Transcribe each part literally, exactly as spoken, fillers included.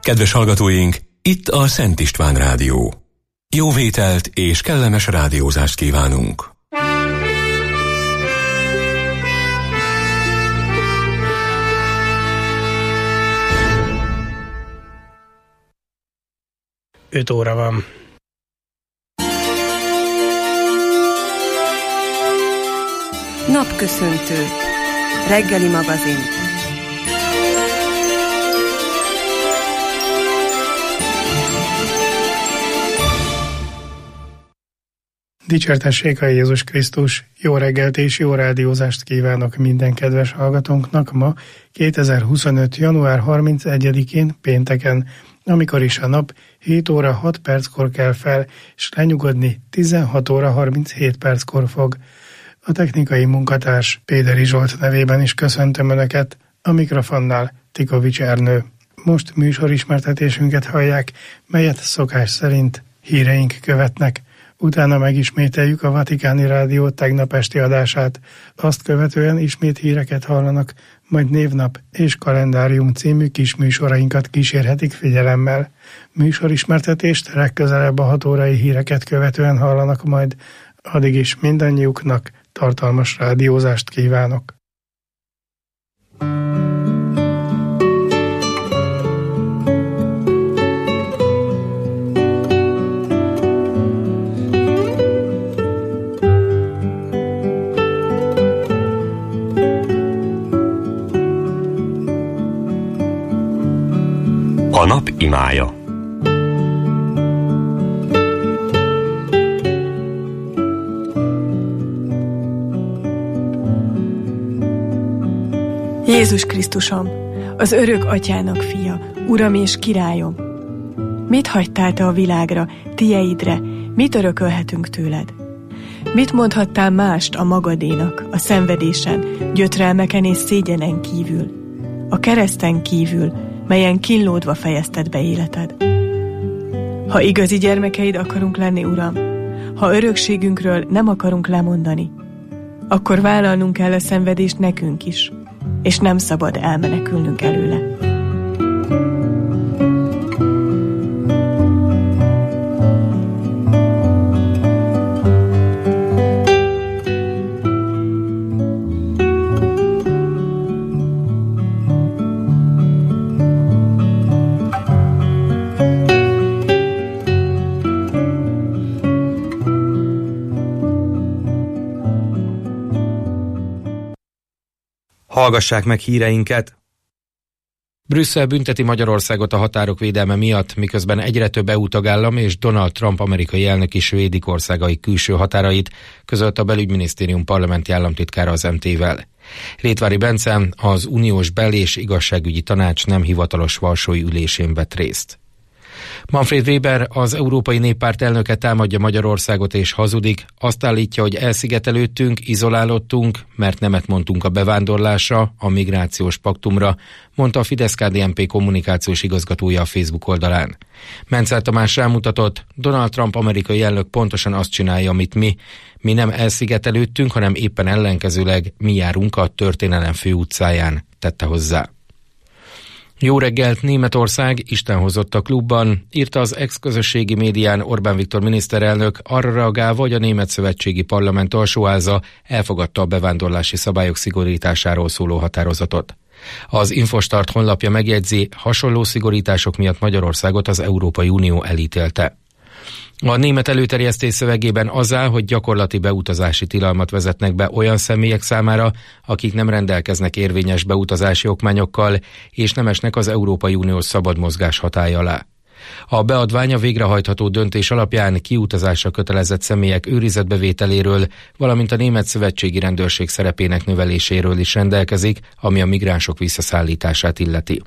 Kedves hallgatóink, itt a Szent István Rádió. Jó vételt és kellemes rádiózást kívánunk! öt óra van. Napköszöntő. Reggeli magazin. Dicsértessék a Jézus Krisztus! Jó reggelt és jó rádiózást kívánok minden kedves hallgatónknak ma kétezer-huszonöt. január harmincegyedikén pénteken, amikor is a nap hét óra hat perckor kell fel, és lenyugodni tizenhat óra harminchét perckor fog. A technikai munkatárs Péderi Zsolt nevében is köszöntöm Önöket, a mikrofonnál Tikovics Ernő. Most műsorismertetésünket hallják, melyet szokás szerint híreink követnek. Utána megismételjük a Vatikáni Rádió tegnap esti adását, azt követően ismét híreket hallanak, majd névnap és kalendárium című kis műsorainkat kísérhetik figyelemmel. Műsorismertetést legközelebb a hat órai híreket követően hallanak majd, addig is mindannyiuknak tartalmas rádiózást kívánok. A nap imája. Jézus Krisztusom, az örök atyának fia, Uram és királyom! Mit hagytál te a világra, tieidre, mit örökölhetünk tőled? Mit mondhattál mást a magadénak, a szenvedésen, gyötrelmeken és szégyenen kívül, a kereszten kívül, melyen kínlódva fejezted be életed? Ha igazi gyermekeid akarunk lenni, Uram, ha örökségünkről nem akarunk lemondani, akkor vállalnunk kell a szenvedést nekünk is, és nem szabad elmenekülnünk előle. Hallgassák meg híreinket! Brüsszel bünteti Magyarországot a határok védelme miatt, miközben egyre több é u tagállam és Donald Trump amerikai elnök is védik országai külső határait, közölt a belügyminisztérium parlamenti államtitkára az em té-vel. Rétvári Bence az uniós bel- és igazságügyi tanács nem hivatalos varsói ülésén vett részt. Manfred Weber, az Európai Néppárt elnöke támadja Magyarországot és hazudik, azt állítja, hogy elszigetelődtünk, izolálódtunk, mert nemet mondtunk a bevándorlásra, a migrációs paktumra, mondta a Fidesz-ká dé en pé kommunikációs igazgatója a Facebook oldalán. Menzel Tamás rámutatott, Donald Trump amerikai elnök pontosan azt csinálja, amit mi. Mi nem elszigetelődtünk, hanem éppen ellenkezőleg mi járunk a történelem főutcáján, tette hozzá. Jó reggelt, Németország Isten hozott a klubban, írta az ex-közösségi médián Orbán Viktor miniszterelnök, arra reagálva, hogy a Német Szövetségi Parlament alsóháza elfogadta a bevándorlási szabályok szigorításáról szóló határozatot. Az Infostart honlapja megjegyzi, hasonló szigorítások miatt Magyarországot az Európai Unió elítélte. A német előterjesztés szövegében az áll, hogy gyakorlati beutazási tilalmat vezetnek be olyan személyek számára, akik nem rendelkeznek érvényes beutazási okmányokkal, és nem esnek az Európai Uniós szabad mozgás hatálya alá. A beadvány a végrehajtható döntés alapján kiutazásra kötelezett személyek őrizetbevételéről, valamint a német szövetségi rendőrség szerepének növeléséről is rendelkezik, ami a migránsok visszaszállítását illeti.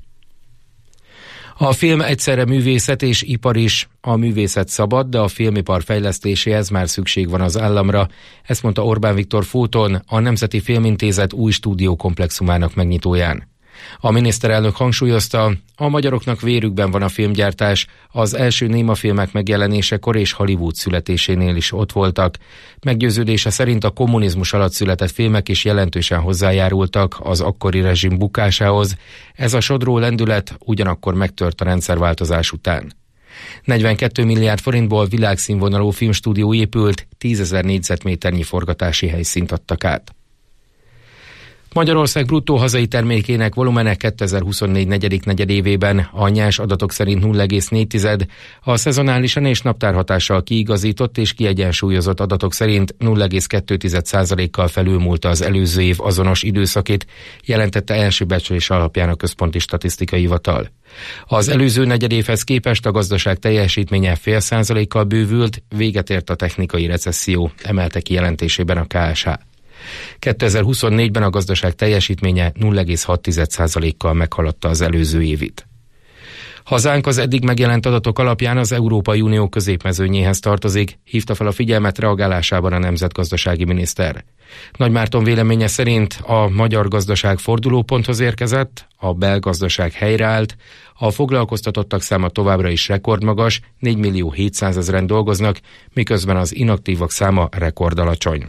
A film egyszerre művészet és ipar is. A művészet szabad, de a filmipar fejlesztéséhez már szükség van az államra. Ezt mondta Orbán Viktor Fóton, a Nemzeti Filmintézet új stúdiókomplexumának megnyitóján. A miniszterelnök hangsúlyozta, a magyaroknak vérükben van a filmgyártás, az első némafilmek megjelenésekor és Hollywood születésénél is ott voltak. Meggyőződése szerint a kommunizmus alatt született filmek is jelentősen hozzájárultak az akkori rezsim bukásához. Ez a sodró lendület ugyanakkor megtört a rendszerváltozás után. negyvenkét milliárd forintból világszínvonalú filmstúdió épült, tízezer négyzetméternyi forgatási helyszínt adtak át. Magyarország bruttó hazai termékének volumene kétezer-huszonnégy negyedik negyedévében a nyers adatok szerint nulla egész négy, a szezonálisan és naptárhatással kiigazított és kiegyensúlyozott adatok szerint nulla egész kettő százalékkal felülmúlta az előző év azonos időszakét, jelentette első becslés alapján a Központi Statisztikai Hivatal. Az előző negyedévhez képest a gazdaság teljesítménye fél százalékkal bővült, véget ért a technikai recesszió, emelte ki jelentésében a ká es há. kétezer-huszonnégyben a gazdaság teljesítménye nulla egész hat százalékkal meghaladta az előző évit. Hazánk az eddig megjelent adatok alapján az Európai Unió középmezőnyéhez tartozik, hívta fel a figyelmet reagálásában a nemzetgazdasági miniszter. Nagy Márton véleménye szerint a magyar gazdaság fordulóponthoz érkezett, a belgazdaság helyreállt, a foglalkoztatottak száma továbbra is rekordmagas, négy millió hétszázezren dolgoznak, miközben az inaktívak száma rekordalacsony.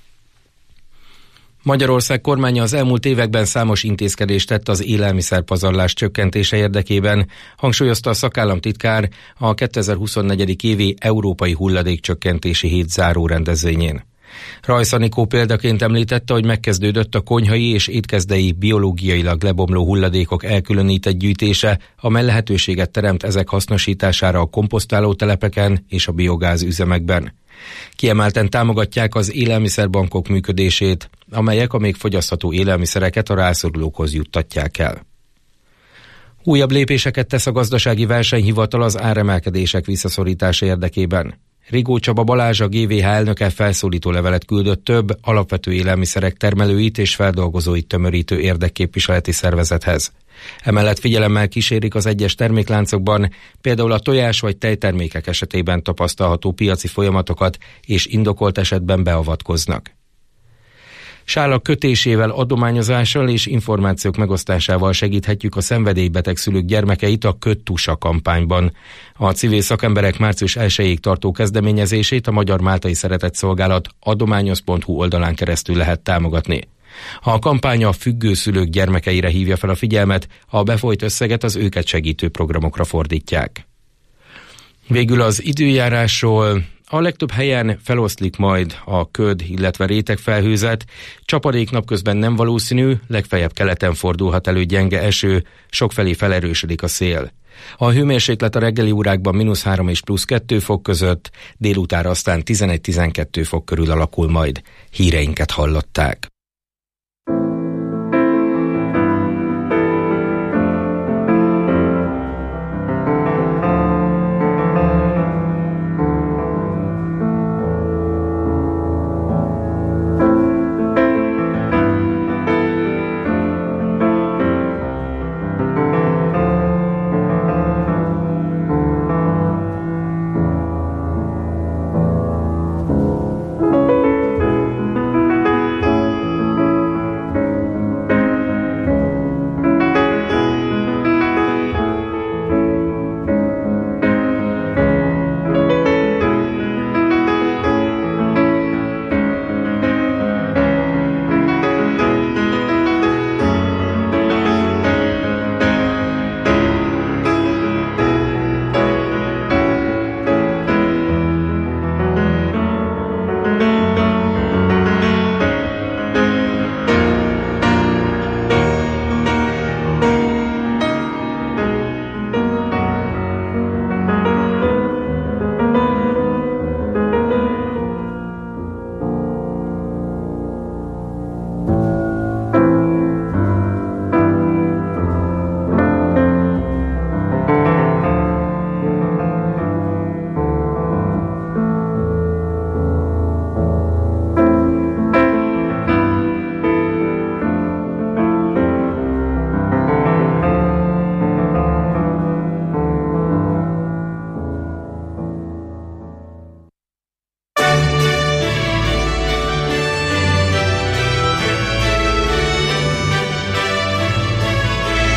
Magyarország kormánya az elmúlt években számos intézkedést tett az élelmiszerpazarlás csökkentése érdekében, hangsúlyozta a szakállamtitkár a kétezer-huszonnégy évi Európai Hulladékcsökkentési Hét záró rendezvényén. Rajsz Anikó példaként említette, hogy megkezdődött a konyhai és étkezdei biológiailag lebomló hulladékok elkülönített gyűjtése, amely lehetőséget teremt ezek hasznosítására a komposztáló telepeken és a biogáz üzemekben. Kiemelten támogatják az élelmiszerbankok működését, amelyek a még fogyasztható élelmiszereket a rászorulókhoz juttatják el. Újabb lépéseket tesz a Gazdasági Versenyhivatal az áremelkedések visszaszorítása érdekében. Rigó Csaba Balázs, a gé vé há elnöke felszólító levelet küldött több alapvető élelmiszerek termelőit és feldolgozóit tömörítő érdekképviseleti szervezethez. Emellett figyelemmel kísérik az egyes termékláncokban, például a tojás vagy tejtermékek esetében tapasztalható piaci folyamatokat, és indokolt esetben beavatkoznak. Sálak kötésével, adományozással és információk megosztásával segíthetjük a szenvedélybeteg szülők gyermekeit a Ködtusa kampányban. A civil szakemberek március elsejéig tartó kezdeményezését a Magyar Máltai Szeretetszolgálat adományoz pont hu oldalán keresztül lehet támogatni. A kampány a függő szülők gyermekeire hívja fel a figyelmet, a befolyt összeget az őket segítő programokra fordítják. Végül az időjárásról. A legtöbb helyen feloszlik majd a köd, illetve rétegfelhőzet, csapadék napközben nem valószínű, legfeljebb keleten fordulhat elő gyenge eső, sokfelé felerősödik a szél. A hőmérséklet a reggeli órákban mínusz három és plusz kettő fok között, délután aztán tizenegy-tizenkettő fok körül alakul majd. Híreinket hallották.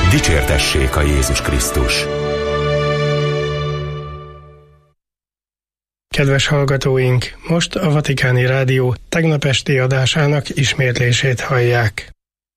Dicsértessék a Jézus Krisztus! Kedves hallgatóink, most a Vatikáni Rádió tegnap esti adásának ismétlését hallják.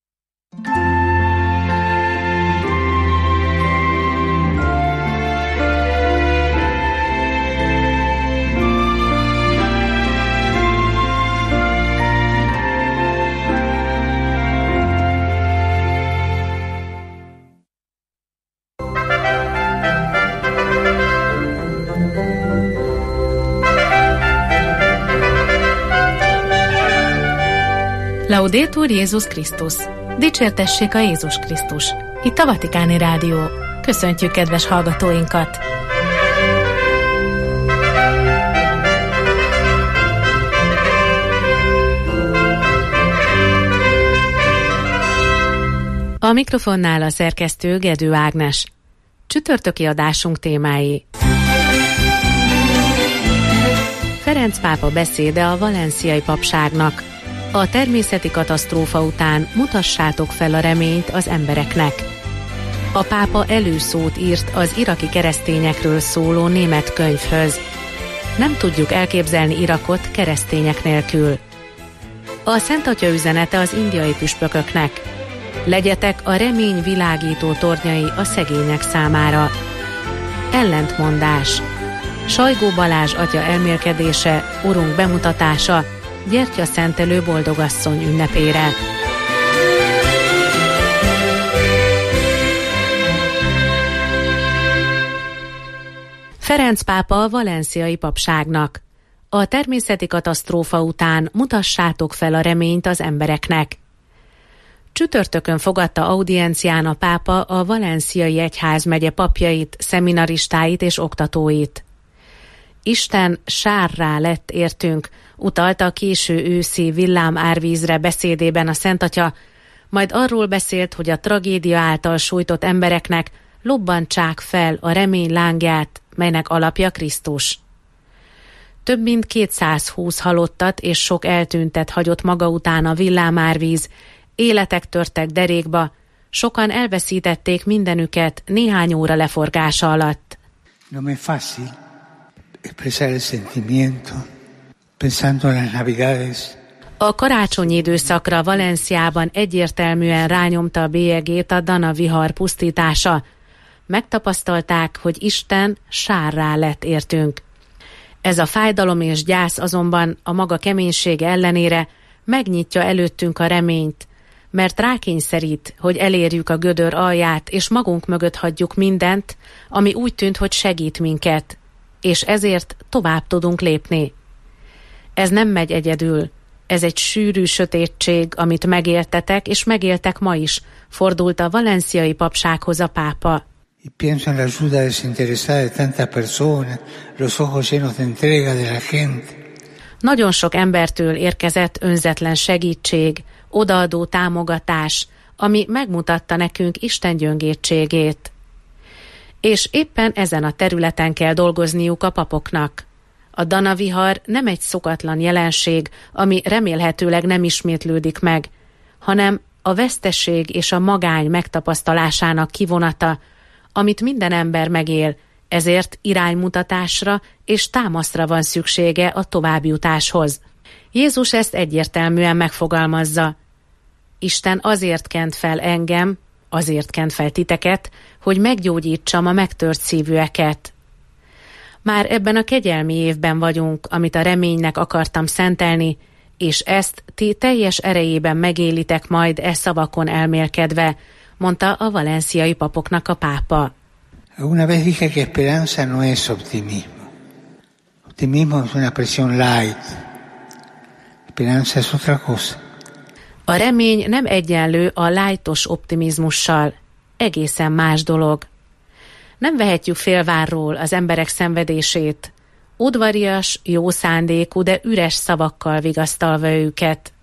Laudetur Jézus Krisztus! Dicsértessék a Jézus Krisztus! Itt a Vatikáni Rádió. Köszöntjük kedves hallgatóinkat! A mikrofonnál a szerkesztő Gedő Ágnes. Csütörtöki adásunk témái. Ferenc pápa beszéde a valenciai papságnak. A természeti katasztrófa után mutassátok fel a reményt az embereknek. A pápa előszót írt az iraki keresztényekről szóló német könyvhöz. Nem tudjuk elképzelni Irakot keresztények nélkül. A Szent Atya üzenete az indiai püspököknek. Legyetek a remény világító tornyai a szegények számára. Ellentmondás. Sajgó Balázs atya elmélkedése, urunk bemutatása, gyertyaszentelő boldogasszony ünnepére. Ferenc pápa a valenciai papságnak. A természeti katasztrófa után mutassátok fel a reményt az embereknek. Csütörtökön fogadta audiencián a pápa a valenciai egyházmegye papjait, szeminaristáit és oktatóit. Isten sárrá lett értünk, utalta a késő őszi villám árvízre beszédében a Szent Atya, majd arról beszélt, hogy a tragédia által sújtott embereknek lobbantsák fel a remény lángját, melynek alapja Krisztus. Több mint kétszázhúsz halottat és sok eltűntet hagyott maga után a villámárvíz, életek törtek derékba, sokan elveszítették mindenüket néhány óra leforgása alatt. No me fácil expresar el sentimiento pensando en las Navidades. A karácsonyi időszakra Valenciában egyértelműen rányomta a bélyegét a Dana vihar pusztítása. Megtapasztalták, hogy Isten sárrá lett értünk. Ez a fájdalom és gyász azonban a maga keménysége ellenére megnyitja előttünk a reményt, mert rákényszerít, hogy elérjük a gödör alját, és magunk mögött hagyjuk mindent, ami úgy tűnt, hogy segít minket, és ezért tovább tudunk lépni. Ez nem megy egyedül, ez egy sűrű sötétség, amit megéltetek, és megéltek ma is, fordult a valenciai papsághoz a pápa. Y pienso en la ayuda desinteresada de tantas personas, los ojos llenos de entrega de la gente. Nagyon sok embertől érkezett önzetlen segítség, odaadó támogatás, ami megmutatta nekünk Isten gyöngétségét. És éppen ezen a területen kell dolgozniuk a papoknak. A Dana vihar nem egy szokatlan jelenség, ami remélhetőleg nem ismétlődik meg, hanem a veszteség és a magány megtapasztalásának kivonata, amit minden ember megél, ezért iránymutatásra és támaszra van szüksége a továbbjutáshoz. Jézus ezt egyértelműen megfogalmazza. Isten azért kent fel engem, azért kent fel titeket, hogy meggyógyítsam a megtört szívűeket. Már ebben a kegyelmi évben vagyunk, amit a reménynek akartam szentelni, és ezt ti teljes erejében megélitek majd e szavakon elmélkedve, mondta a valenciai papoknak a pápa. Una vez dije que esperanza no es optimismo. Optimismo es una presión light. Esperanza es otra cosa. A remény nem egyenlő a lightos optimizmussal. Egészen más dolog. Nem vehetjük félvárról az emberek szenvedését, udvarias, jó szándékú, de üres szavakkal vigasztalva őket.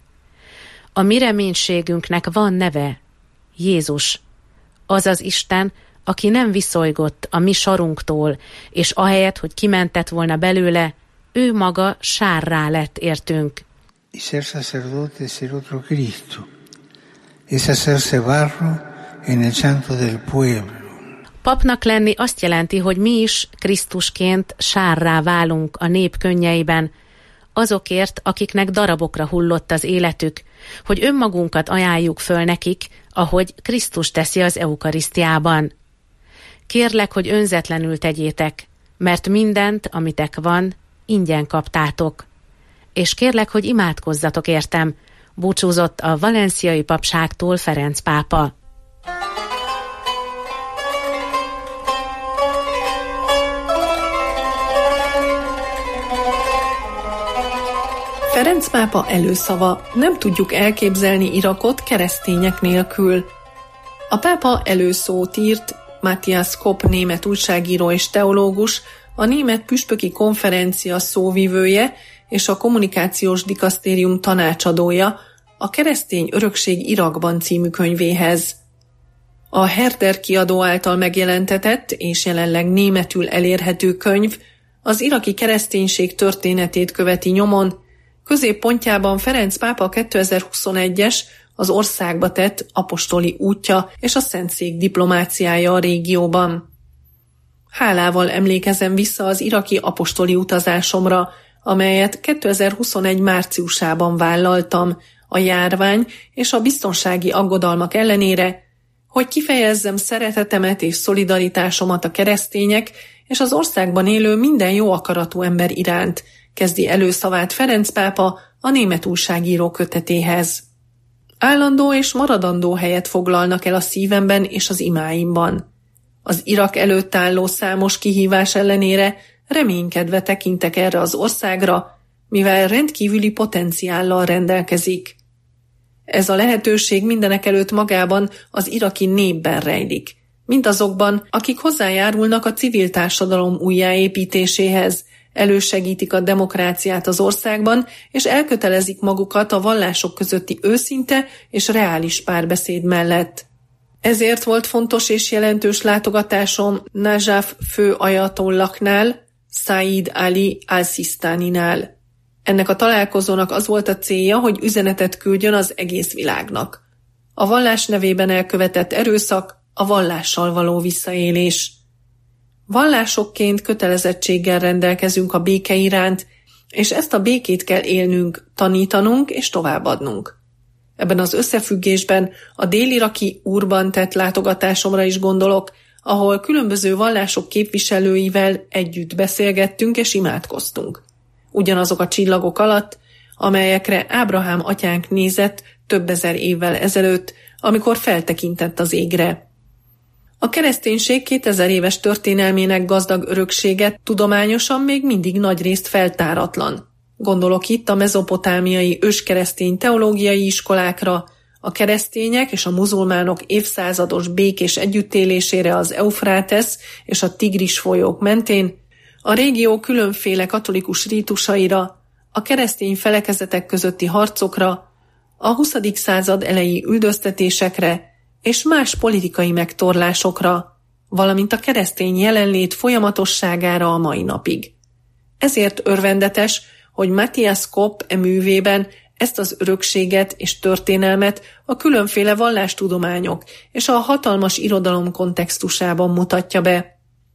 A mi reménységünknek van neve, Jézus, az az Isten, aki nem viszolygott a mi sarunktól, és ahelyett, hogy kimentett volna belőle, ő maga sárrá lett értünk. Y ser sacerdote es ser otro Cristo. Es hacerse barro e nel llanto del pueblo. Papnak lenni azt jelenti, hogy mi is Krisztusként sárrá válunk a nép könnyeiben, azokért, akiknek darabokra hullott az életük, hogy önmagunkat ajánljuk föl nekik, ahogy Krisztus teszi az eukarisztiában. Kérlek, hogy önzetlenül tegyétek, mert mindent, amitek van, ingyen kaptátok. És kérlek, hogy imádkozzatok értem, búcsúzott a valenciai papságtól Ferenc pápa. Ferenc pápa előszava: nem tudjuk elképzelni Irakot keresztények nélkül. A pápa előszót írt Matthias Kopp német újságíró és teológus, a német püspöki konferencia szóvivője és a kommunikációs dikasztérium tanácsadója a Keresztény örökség Irakban című könyvéhez. A Herder kiadó által megjelentetett és jelenleg németül elérhető könyv az iraki kereszténység történetét követi nyomon, középpontjában Ferenc pápa kétezer-huszonegyes az országba tett apostoli útja és a Szentszék diplomáciája a régióban. Hálával emlékezem vissza az iraki apostoli utazásomra, amelyet kétezer-huszonegy márciusában vállaltam a járvány és a biztonsági aggodalmak ellenére, hogy kifejezzem szeretetemet és szolidaritásomat a keresztények és az országban élő minden jó akaratú ember iránt, kezdi előszavát Ferenc pápa a német újságíró kötetéhez. Állandó és maradandó helyet foglalnak el a szívemben és az imáimban. Az Irak előtt álló számos kihívás ellenére reménykedve tekintek erre az országra, mivel rendkívüli potenciállal rendelkezik. Ez a lehetőség mindenekelőtt magában az iraki népben rejlik, mindazokban, akik hozzájárulnak a civil társadalom újjáépítéséhez, elősegítik a demokráciát az országban, és elkötelezik magukat a vallások közötti őszinte és reális párbeszéd mellett. Ezért volt fontos és jelentős látogatásom Najaf fő ajatollaknál, Said Ali al-Sistaninál. Ennek a találkozónak az volt a célja, hogy üzenetet küldjön az egész világnak. A vallás nevében elkövetett erőszak, a vallással való visszaélés. Vallásokként kötelezettséggel rendelkezünk a béke iránt, és ezt a békét kell élnünk, tanítanunk és továbbadnunk. Ebben az összefüggésben a dél-iraki Urban tett látogatásomra is gondolok, ahol különböző vallások képviselőivel együtt beszélgettünk és imádkoztunk. Ugyanazok a csillagok alatt, amelyekre Ábrahám atyánk nézett több ezer évvel ezelőtt, amikor feltekintett az égre. A kereszténység kétezer éves történelmének gazdag öröksége tudományosan még mindig nagyrészt feltáratlan. Gondolok itt a mezopotámiai őskeresztény teológiai iskolákra, a keresztények és a muzulmánok évszázados békés együttélésére az Eufrátesz és a Tigris folyók mentén, a régió különféle katolikus rítusaira, a keresztény felekezetek közötti harcokra, a huszadik század elejé üldöztetésekre és más politikai megtorlásokra, valamint a keresztény jelenlét folyamatosságára a mai napig. Ezért örvendetes, hogy Matthias Kopp e művében ezt az örökséget és történelmet a különféle vallástudományok és a hatalmas irodalom kontextusában mutatja be.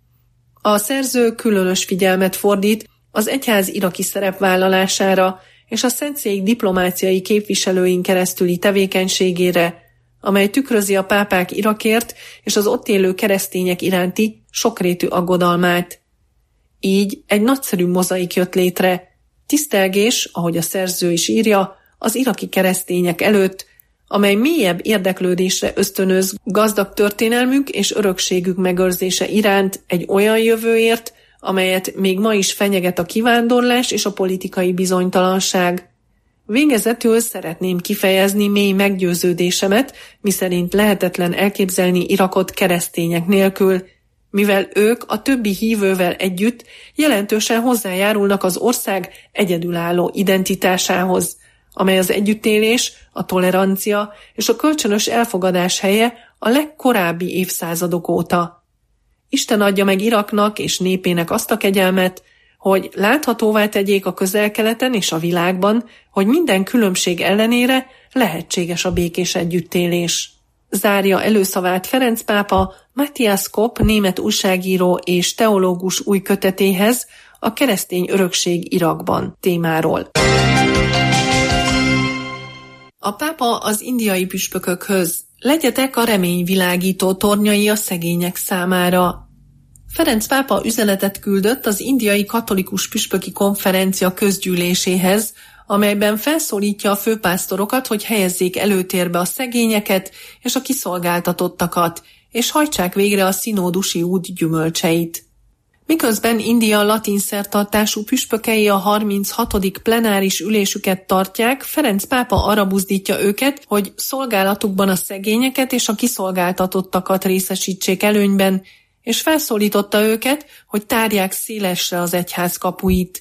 A szerző különös figyelmet fordít az egyház iraki szerepvállalására és a Szentszék diplomáciai képviselőin keresztüli tevékenységére, amely tükrözi a pápák Irakért és az ott élő keresztények iránti sokrétű aggodalmát. Így egy nagyszerű mozaik jött létre, tisztelgés, ahogy a szerző is írja, az iraki keresztények előtt, amely mélyebb érdeklődésre ösztönöz gazdag történelmük és örökségük megőrzése iránt egy olyan jövőért, amelyet még ma is fenyeget a kivándorlás és a politikai bizonytalanság. Végezetül szeretném kifejezni mély meggyőződésemet, miszerint lehetetlen elképzelni Irakot keresztények nélkül, mivel ők a többi hívővel együtt jelentősen hozzájárulnak az ország egyedülálló identitásához, amely az együttélés, a tolerancia és a kölcsönös elfogadás helye a legkorábbi évszázadok óta. Isten adja meg Iraknak és népének azt a kegyelmet, hogy láthatóvá tegyék a Közel-Keleten és a világban, hogy minden különbség ellenére lehetséges a békés együttélés. Zárja előszavát Ferenc pápa Matthias Kopp német újságíró és teológus új kötetéhez, a keresztény örökség Irakban témáról. A pápa az indiai püspökökhöz: legyetek a reményvilágító tornyai a szegények számára. Ferenc pápa üzenetet küldött az indiai katolikus püspöki konferencia közgyűléséhez, amelyben felszólítja a főpásztorokat, hogy helyezzék előtérbe a szegényeket és a kiszolgáltatottakat, és hajtsák végre a szinódusi út gyümölcseit. Miközben India latin szertartású püspökei a harminchatodik plenáris ülésüket tartják, Ferenc pápa arra buzdítja őket, hogy szolgálatukban a szegényeket és a kiszolgáltatottakat részesítsék előnyben, és felszólította őket, hogy tárják szélesre az egyház kapuit.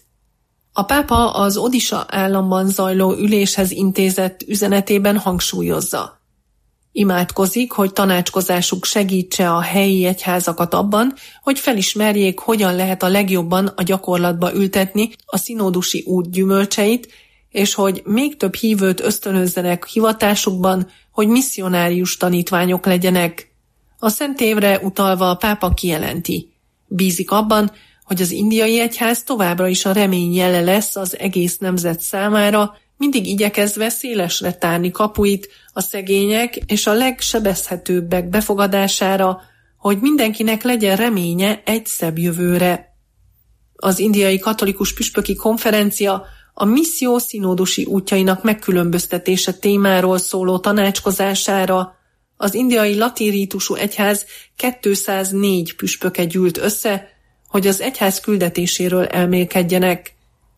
A pápa az Odisha államban zajló üléshez intézett üzenetében hangsúlyozza: imádkozik, hogy tanácskozásuk segítse a helyi egyházakat abban, hogy felismerjék, hogyan lehet a legjobban a gyakorlatba ültetni a szinódusi út gyümölcseit, és hogy még több hívőt ösztönözzenek hivatásukban, hogy misszionárius tanítványok legyenek. A Szent Évre utalva a pápa kijelenti: bízik abban, hogy az indiai egyház továbbra is a remény jele lesz az egész nemzet számára, mindig igyekezve szélesre tárni kapuit a szegények és a legsebezhetőbbek befogadására, hogy mindenkinek legyen reménye egy szebb jövőre. Az indiai katolikus püspöki konferencia a misszió szinódusi útjainak megkülönböztetése témáról szóló tanácskozására az indiai latin rítusú egyház kétszáznégy püspöke gyűlt össze, hogy az egyház küldetéséről elmélkedjenek.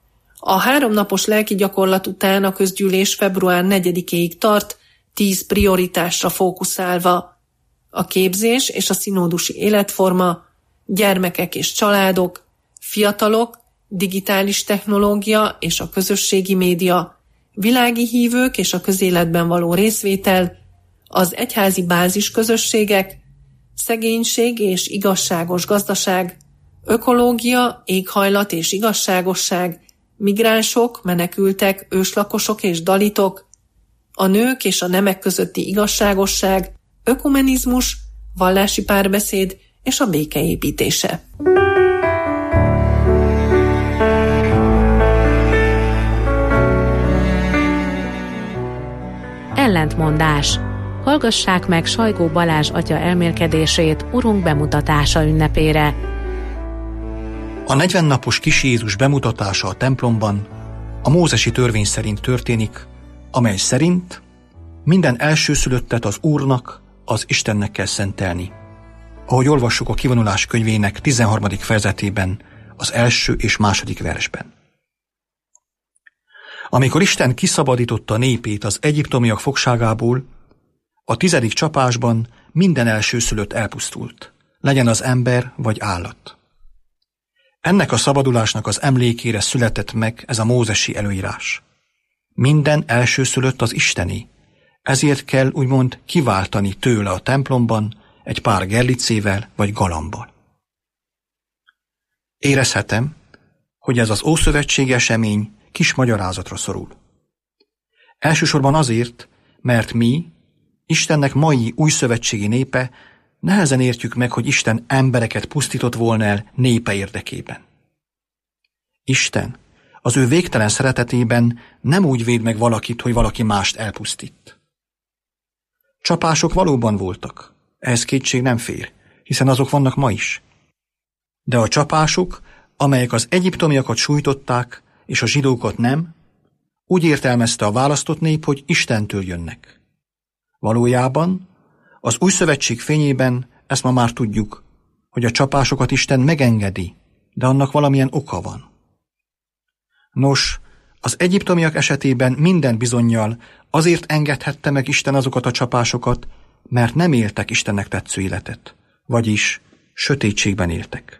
A háromnapos lelki gyakorlat után a közgyűlés február negyedikéig tart, tíz prioritásra fókuszálva: a képzés és a szinódusi életforma, gyermekek és családok, fiatalok, digitális technológia és a közösségi média, világi hívők és a közéletben való részvétel, az egyházi bázisközösségek, szegénység és igazságos gazdaság, ökológia, éghajlat és igazságosság, migránsok, menekültek, őslakosok és dalitok, a nők és a nemek közötti igazságosság, ökumenizmus, vallási párbeszéd és a békeépítése. Ellentmondás. Hallgassák meg Sajgó Balázs atya elmélkedését Urunk bemutatása ünnepére. A negyvennapos kis Jézus bemutatása a templomban a mózesi törvény szerint történik, amely szerint minden elsőszülöttet az Úrnak, az Istennek kell szentelni. Ahogy olvassuk a Kivonulás könyvének tizenharmadik fejezetében, az első és második versben. Amikor Isten kiszabadította a népét az egyiptomiak fogságából, a tizedik csapásban minden elsőszülött elpusztult, legyen az ember vagy állat. Ennek a szabadulásnak az emlékére született meg ez a mózesi előírás. Minden elsőszülött az Istené, ezért kell úgymond kiváltani tőle a templomban egy pár gerlicével vagy galambal. Érezhetem, hogy ez az ószövetségi esemény kis magyarázatra szorul. Elsősorban azért, mert mi, Istennek mai újszövetségi népe, nehezen értjük meg, hogy Isten embereket pusztított volna el népe érdekében. Isten az ő végtelen szeretetében nem úgy véd meg valakit, hogy valaki mást elpusztít. Csapások valóban voltak, ehhez kétség nem fér, hiszen azok vannak ma is. De a csapások, amelyek az egyiptomiakat sújtották, és a zsidókat nem, úgy értelmezte a választott nép, hogy Istentől jönnek. Valójában az új szövetség fényében ezt ma már tudjuk, hogy a csapásokat Isten megengedi, de annak valamilyen oka van. Nos, az egyiptomiak esetében minden bizonnyal azért engedhette meg Isten azokat a csapásokat, mert nem éltek Istennek tetsző életet, vagyis sötétségben éltek.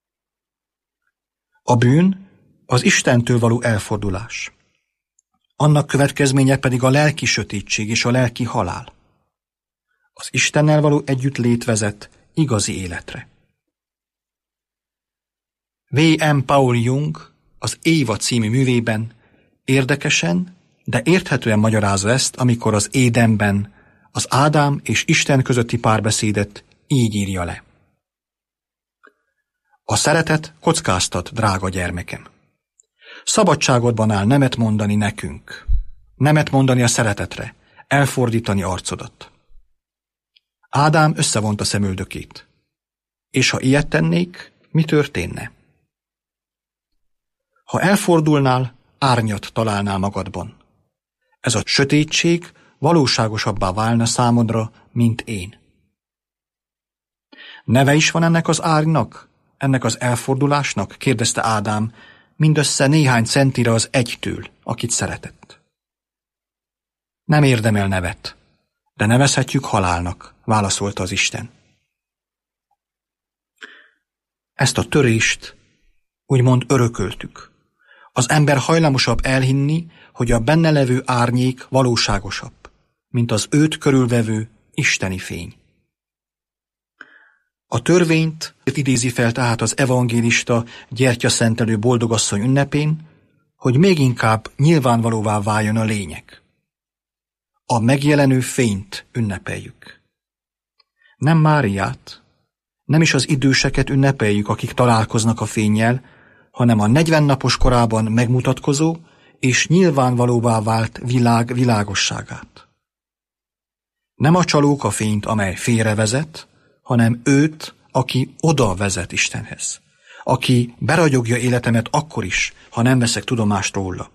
A bűn az Istentől való elfordulás. Annak következménye pedig a lelki sötétség és a lelki halál. Az Istennel való együttlét vezet igazi életre. W M Paul Jung az Éva című művében érdekesen, de érthetően magyarázza ezt, amikor az Édenben Az Ádám és Isten közötti párbeszédet így írja le. A szeretet kockáztat, drága gyermekem. Szabadságodban áll nemet mondani nekünk, nemet mondani a szeretetre, elfordítani arcodat. Ádám összevonta szemöldökét. És ha ilyet tennék, mi történne? Ha elfordulnál, árnyat találnál magadban. Ez a sötétség valóságosabbá válna számodra, mint én. Neve is van ennek az árnynak, ennek az elfordulásnak? Kérdezte Ádám, mindössze néhány centire az egytől, akit szeretett. Nem érdemel nevet, de nevezhetjük halálnak, válaszolta az Isten. Ezt a törést úgymond örököltük. Az ember hajlamosabb elhinni, hogy a benne levő árnyék valóságosabb, mint az őt körülvevő isteni fény. A törvényt idézi fel tehát az evangélista gyertyaszentelő boldogasszony ünnepén, hogy még inkább nyilvánvalóvá váljon a lényeg. A megjelenő fényt ünnepeljük. Nem Máriát, nem is az időseket ünnepeljük, akik találkoznak a fénnyel, hanem a negyven napos korában megmutatkozó és nyilvánvalóvá vált világ világosságát. Nem a csalók a fényt, amely félrevezet, hanem őt, aki oda vezet Istenhez, aki beragyogja életemet akkor is, ha nem veszek tudomást róla.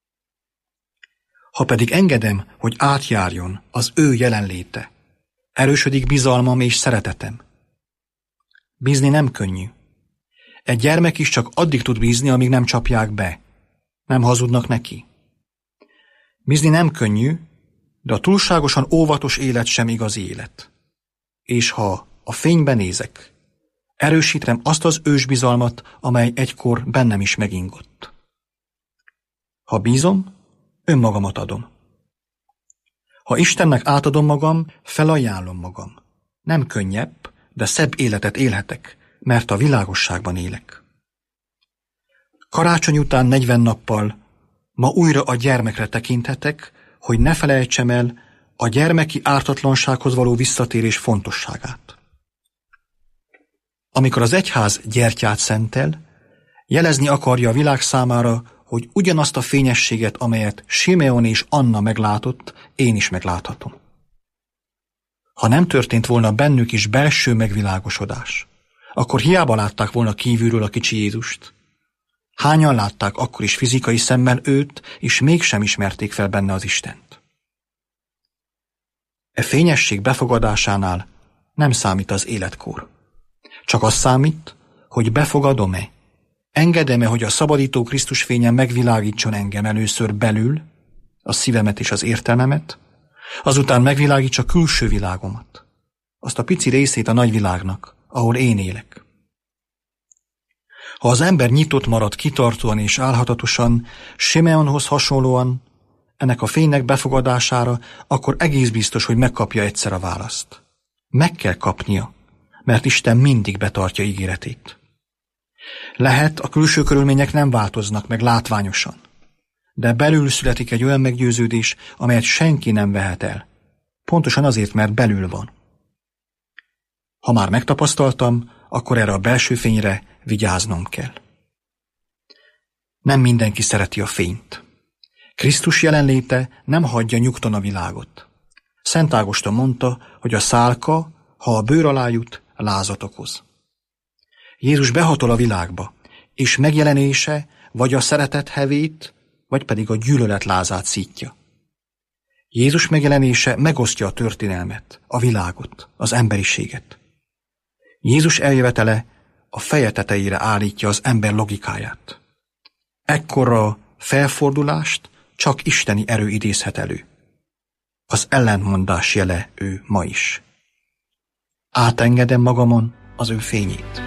Ha pedig engedem, hogy átjárjon az ő jelenléte, erősödik bizalmam és szeretetem. Bízni nem könnyű. Egy gyermek is csak addig tud bízni, amíg nem csapják be. Nem hazudnak neki. Bízni nem könnyű, de a túlságosan óvatos élet sem igazi élet. És ha a fénybe nézek, erősítem azt az ősbizalmat, amely egykor bennem is megingott. Ha bízom, önmagamat adom. Ha Istennek átadom magam, felajánlom magam. Nem könnyebb, de szebb életet élhetek, mert a világosságban élek. Karácsony után negyven nappal ma újra a gyermekre tekinthetek, hogy ne felejtsem el a gyermeki ártatlansághoz való visszatérés fontosságát. Amikor az egyház gyertyát szentel, jelezni akarja a világ számára, hogy ugyanazt a fényességet, amelyet Simeon és Anna meglátott, én is megláthatom. Ha nem történt volna bennük is belső megvilágosodás, akkor hiába látták volna kívülről a kicsi Jézust. Hányan látták akkor is fizikai szemmel őt, és mégsem ismerték fel benne az Istent. E fényesség befogadásánál nem számít az életkor. Csak az számít, hogy befogadom-e, engedem-e, hogy a szabadító Krisztus fényen megvilágítson engem először belül, a szívemet és az értelmemet, azután megvilágítsa a külső világomat, azt a pici részét a nagyvilágnak, ahol én élek. Ha az ember nyitott marad kitartóan és álhatatosan, Simeonhoz hasonlóan, ennek a fénynek befogadására, akkor egész biztos, hogy megkapja egyszer a választ. Meg kell kapnia, mert Isten mindig betartja ígéretét. Lehet, a külső körülmények nem változnak meg látványosan, de belül születik egy olyan meggyőződés, amelyet senki nem vehet el. Pontosan azért, mert belül van. Ha már megtapasztaltam, akkor erre a belső fényre vigyáznom kell. Nem mindenki szereti a fényt. Krisztus jelenléte nem hagyja nyugton a világot. Szent Ágoston mondta, hogy a szálka, ha a bőr alá jut, lázat okoz. Jézus behatol a világba, és megjelenése vagy a szeretet hevét, vagy pedig a gyűlölet lázát szítja. Jézus megjelenése megosztja a történelmet, a világot, az emberiséget. Jézus eljövetele a feje tetejére állítja az ember logikáját. Ekkorra felfordulást csak isteni erő idézhet elő. Az ellentmondás jele ő ma is. Átengedem magamon az ő fényét.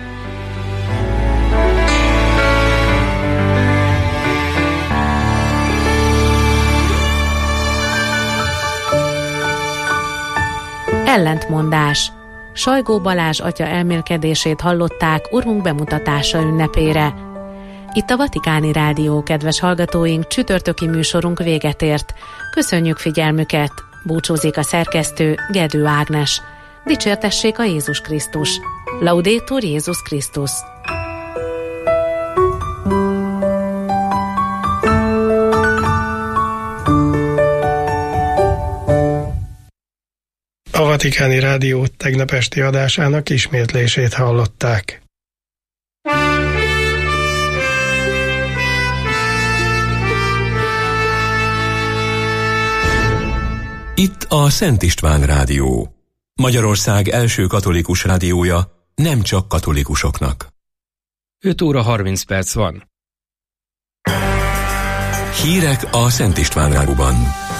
Ellentmondás. Sajgó Balázs atya elmélkedését hallották Urunk bemutatása ünnepére. Itt a Vatikáni Rádió, kedves hallgatóink, csütörtöki műsorunk véget ért. Köszönjük figyelmüket! Búcsúzik a szerkesztő Gedő Ágnes. Dicsértessék a Jézus Krisztus. Laudetur Jézus Krisztus. A Vatikáni Rádió tegnap esti adásának ismétlését hallották. Itt a Szent István Rádió, Magyarország első katolikus rádiója, nem csak katolikusoknak. öt óra harminc perc van. Hírek a Szent István Rádióban.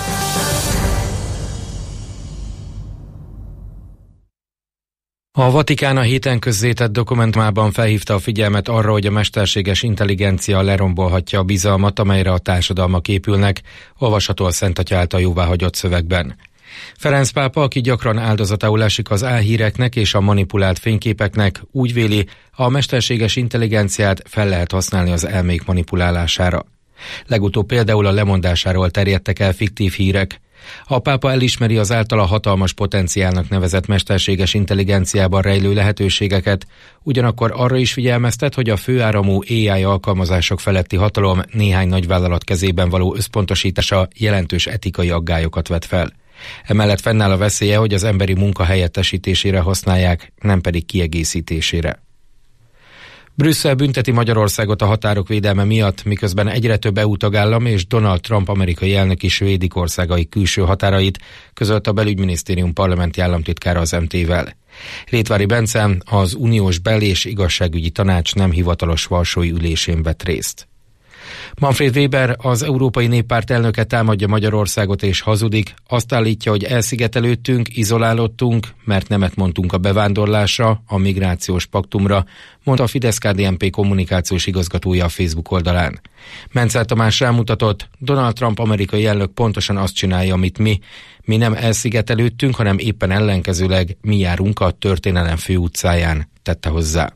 A Vatikán a héten közzétett dokumentumában felhívta a figyelmet arra, hogy a mesterséges intelligencia lerombolhatja a bizalmat, amelyre a társadalmak épülnek, olvasható a Szent Atya által jóváhagyott szövegben. Ferenc pápa, aki gyakran áldozatául esik az álhíreknek és a manipulált fényképeknek, úgy véli, a mesterséges intelligenciát fel lehet használni az elmék manipulálására. Legutóbb például a lemondásáról terjedtek el fiktív hírek. A pápa elismeri az általa hatalmas potenciálnak nevezett mesterséges intelligenciában rejlő lehetőségeket, ugyanakkor arra is figyelmeztet, hogy a főáramú á i alkalmazások feletti hatalom néhány nagyvállalat kezében való összpontosítása jelentős etikai aggályokat vet fel. Emellett fennáll a veszélye, hogy az emberi munka helyettesítésére használják, nem pedig kiegészítésére. Brüsszel bünteti Magyarországot a határok védelme miatt, miközben egyre több é u tagállam és Donald Trump amerikai elnök is védik országai külső határait, közölt a belügyminisztérium parlamenti államtitkára az em té-vel. Rétvári Bence az uniós bel- és igazságügyi tanács nem hivatalos varsói ülésén vett részt. Manfred Weber, az Európai Néppárt elnöke támadja Magyarországot és hazudik, azt állítja, hogy elszigetelődtünk, izolálódtunk, mert nemet mondtunk a bevándorlásra, a migrációs paktumra, mondta a Fidesz-ká dé en pé kommunikációs igazgatója a Facebook oldalán. Menzel Tamás rámutatott, Donald Trump amerikai elnök pontosan azt csinálja, amit mi. Mi nem elszigetelődtünk, hanem éppen ellenkezőleg mi járunk a történelem főutcáján, tette hozzá.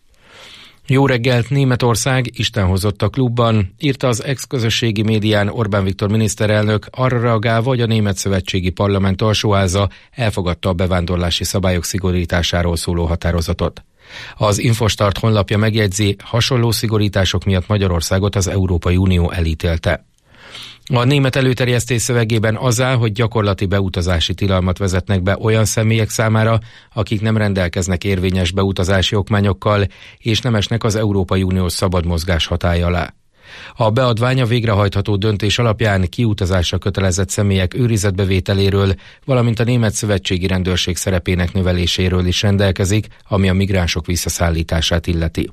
Jó reggelt, Németország, Isten hozott a klubban, írta az ex-közösségi médián Orbán Viktor miniszterelnök, arra reagálva, hogy a Német Szövetségi Parlament alsóháza elfogadta a bevándorlási szabályok szigorításáról szóló határozatot. Az Infostart honlapja megjegyzi, hasonló szigorítások miatt Magyarországot az Európai Unió elítélte. A német előterjesztés szövegében az áll, hogy gyakorlati beutazási tilalmat vezetnek be olyan személyek számára, akik nem rendelkeznek érvényes beutazási okmányokkal, és nem esnek az Európai Uniós szabad mozgás hatálya alá. A beadvány a végrehajtható döntés alapján kiutazásra kötelezett személyek őrizetbevételéről, valamint a német szövetségi rendőrség szerepének növeléséről is rendelkezik, ami a migránsok visszaszállítását illeti.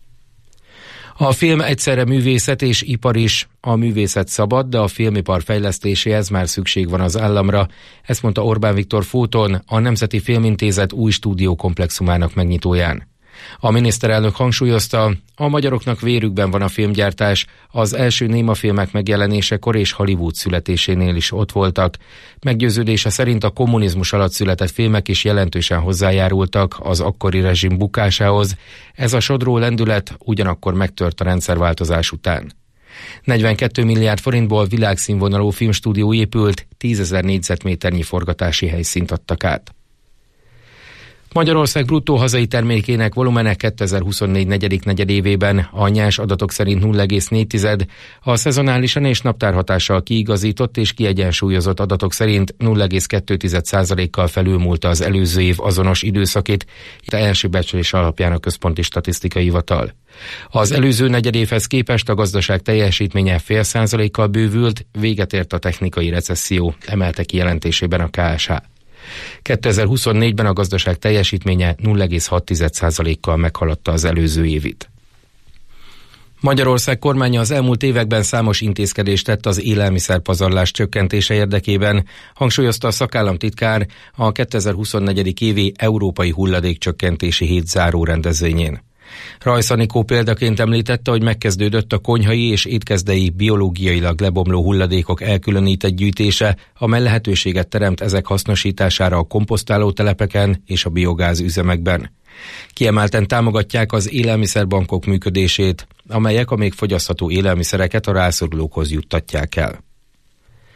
A film egyszerre művészet és ipar is. A művészet szabad, de a filmipar fejlesztéséhez már szükség van az államra. Ezt mondta Orbán Viktor Fóton, a Nemzeti Filmintézet új stúdiókomplexumának megnyitóján. A miniszterelnök hangsúlyozta, a magyaroknak vérükben van a filmgyártás, az első némafilmek megjelenésekor és Hollywood születésénél is ott voltak. Meggyőződése szerint a kommunizmus alatt született filmek is jelentősen hozzájárultak az akkori rezsim bukásához. Ez a sodró lendület ugyanakkor megtört a rendszerváltozás után. negyvenkét milliárd forintból világszínvonalú filmstúdió épült, tízezer négyzetméternyi forgatási helyszínt adtak át. Magyarország bruttó hazai termékének volumene kétezer-huszonnégy negyedik negyedévében a nyers adatok szerint nulla egész négy, a szezonálisan és naptárhatással kiigazított és kiegyensúlyozott adatok szerint nulla egész kettő százalékkal felülmúlta az előző év azonos időszakét, itt a első becslés alapján a Központi Statisztikai Hivatal. Az előző negyedévhez képest a gazdaság teljesítménye fél százalékkal bővült, véget ért a technikai recesszió, emelte ki jelentésében a ká es há. kétezer-huszonnégyben a gazdaság teljesítménye nulla egész hat százalékkal meghaladta az előző évit. Magyarország kormánya az elmúlt években számos intézkedést tett az élelmiszerpazarlás csökkentése érdekében, hangsúlyozta a szakállamtitkár a kétezer-huszonnégy évi Európai Hulladékcsökkentési Hét záró rendezvényén. Rajsz Anikó példaként említette, hogy megkezdődött a konyhai és étkezdei biológiailag lebomló hulladékok elkülönített gyűjtése, amely lehetőséget teremt ezek hasznosítására a komposztáló telepeken és a biogáz üzemekben. Kiemelten támogatják az élelmiszerbankok működését, amelyek a még fogyasztható élelmiszereket a rászorulókhoz juttatják el.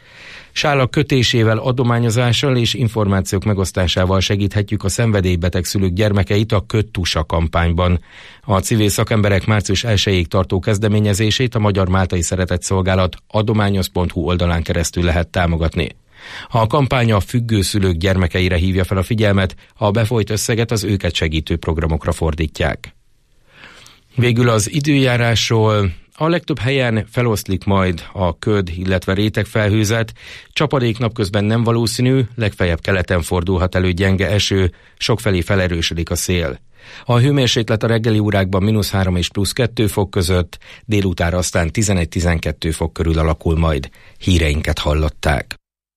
Sálak kötésével, adományozással és információk megosztásával segíthetjük a szenvedélybeteg szülők gyermekeit a Ködtusa kampányban. A civil szakemberek március elsejéig tartó kezdeményezését a Magyar Máltai Szeretetszolgálat adományoz pont hu oldalán keresztül lehet támogatni. A kampány a függő szülők gyermekeire hívja fel a figyelmet, a befolyt összeget az őket segítő programokra fordítják. Végül az időjárásról. A legtöbb helyen feloszlik majd a köd, illetve rétegfelhőzet. Csapadék napközben nem valószínű, legfeljebb keleten fordulhat elő gyenge eső, sokfelé felerősödik a szél. A hőmérséklet a reggeli órákban mínusz három és plusz kettő fok között, délutánra aztán tizenegy-tizenkettő fok körül alakul majd. Híreinket hallották.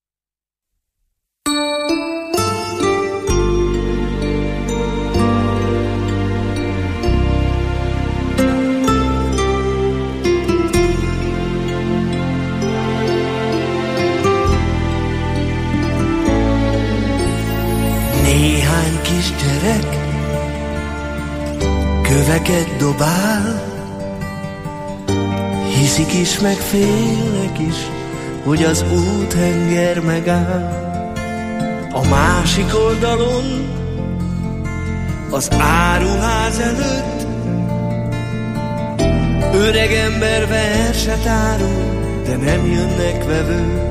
Néhány kisgyerek köveket dobál, hiszik is, meg félnek is, hogy az úthenger megáll. A másik oldalon, az áruház előtt, öregember verset árul, de nem jönnek vevők.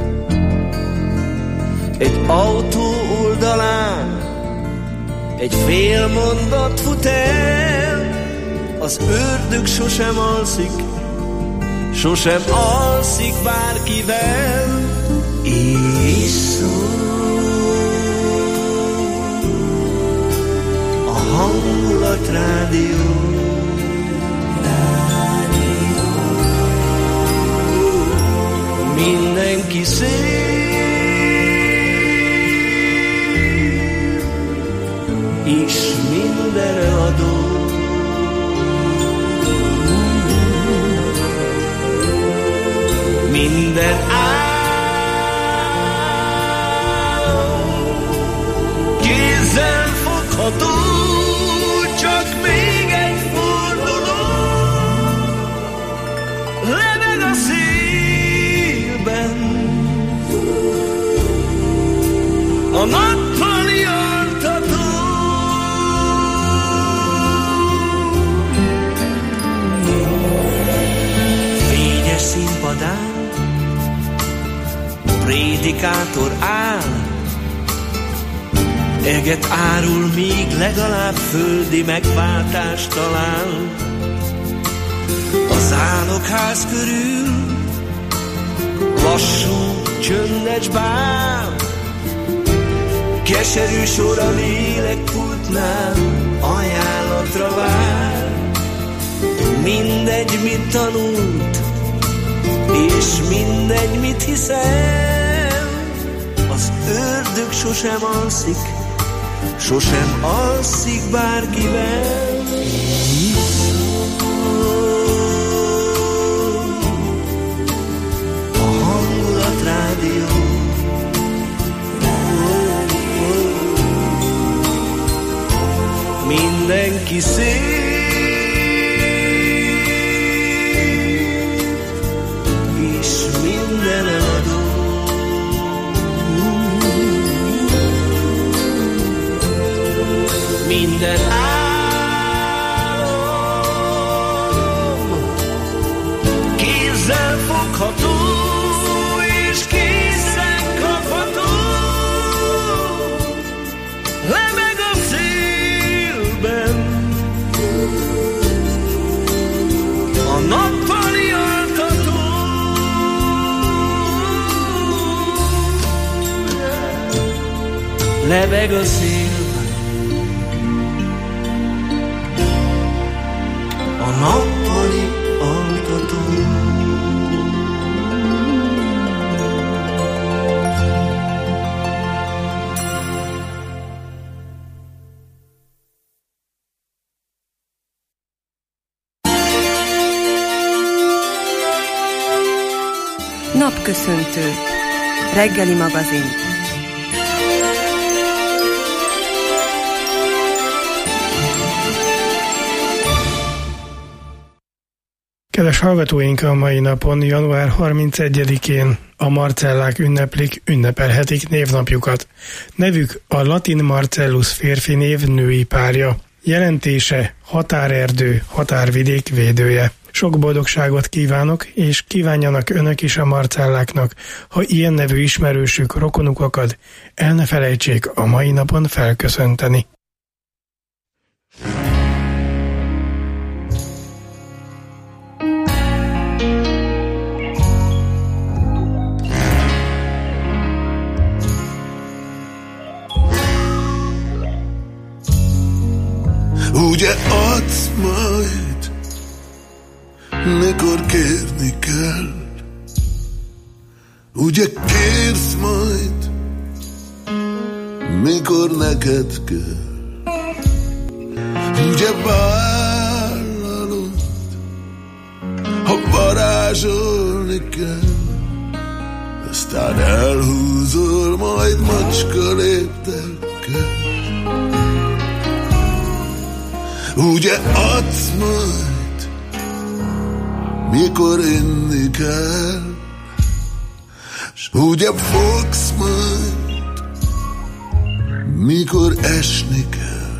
Egy autó oldalán egy fél mondat fut el, az ördög sosem alszik, sosem alszik bárkivel. És szól a Hangulat Rádió. Mindenki szép, és mindenre adó. Minden álom kézzel fogható, csak még egy forduló lebeg a szélben. A nappali altató fényes színpadán prédikátor áll, eget árul, míg legalább földi megváltást talál. A zálogház körül lassú, csöndes bál, keserű sor a lélekpultnál, ajánlatra vár. Mindegy, mit tanult, és mindegy, mit hiszel, az ördög sosem alszik, sosem alszik bárkivel. A Hangulat Rádió. Mindenki szép, minden eladó. Minden álom kézzel fogható, és készen kapható, lebeg a szélben. A nappali altató lebeg a szélben. A nappali altató. Napköszöntő. Reggeli magazin. Kedves hallgatóink, a mai napon, január harmincegyedikén a Marcellák ünneplik, ünnepelhetik névnapjukat. Nevük a latin Marcellus férfi név női párja. Jelentése határerdő, határvidék védője. Sok boldogságot kívánok, és kívánjanak önök is a Marcelláknak, ha ilyen nevű ismerősük, rokonuk akad, el ne felejtsék a mai napon felköszönteni. Ugye adsz majd, mikor kérni kell, ugye kérsz majd, mikor neked kell, ugye vállalod, ha varázsolni kell, aztán elhúzol majd macska léptekkel. Ugye adsz majd, mikor inni kell, s ugye fogsz majd, mikor esni kell.